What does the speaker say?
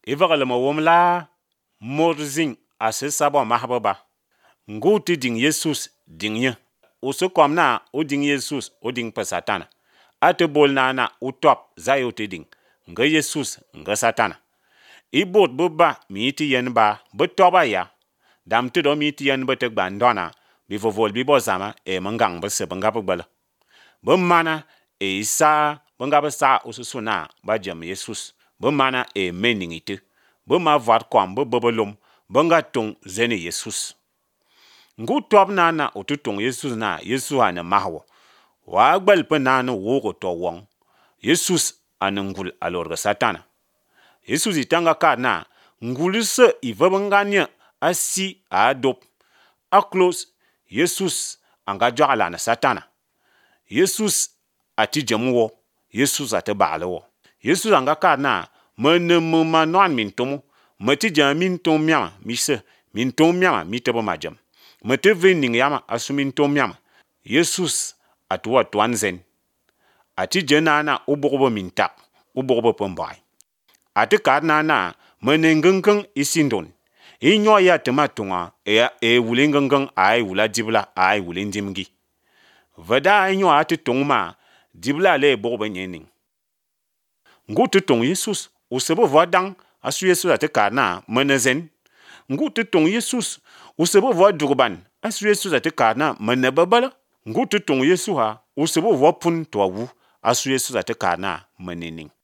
Ivagala ma wom la morzing ase sabo mahbaba. Ngu ti ding Jesus ding nye. Ose kom na o ding Jesus o ding pa Satana. Ate bol na utop zayo te ding. Nga Jesus nga Satana. Ibot buba mi ti yen ba betoba ya. Dam te do mi ti yen bete gba ndona bi vovol bi bo zama mengang be se benga begbala. Be mana isa benga be sa osusuna ba jem Jesus. Be mana meningite. Be ma vat kwam be bobelum benga tung zeni Jesus. Ngu top na otutung Jesus na Jesus ane mahwo. Wa gbal pe na wo to wong. Jesus ane ngul alorga Satana. Jesus itanga ka na ngulise ivebenganya asi adop. A close Jesus anga jwala na Satana. Jesus ati jemwo. Jesus ate balewo. Jesus anga ka na menemu manon mintomo. Meti jam mintom miama mise. Mintom miama mitebo majem. Mete vening yama asu mintom miama. Jesus atwa twanzen. Ati jenana ubogobo mintak. Ubogobo pembai. Ate kad na menengengeng isindon. Inyo ya tematunga wulengengeng ay wula dibla ay wulendimgi. Veda inyo ate tongma dibla le bogobo nyening. Ngu tutong Jesus usebo vodang asu Jesus ate kad na menezen. Ngu tutong Jesus usebo vodurban asu Jesus ate kad na menebabala. Ngu tutong Jesus ha usebo vopun toawu asu Jesus ate kad na menening.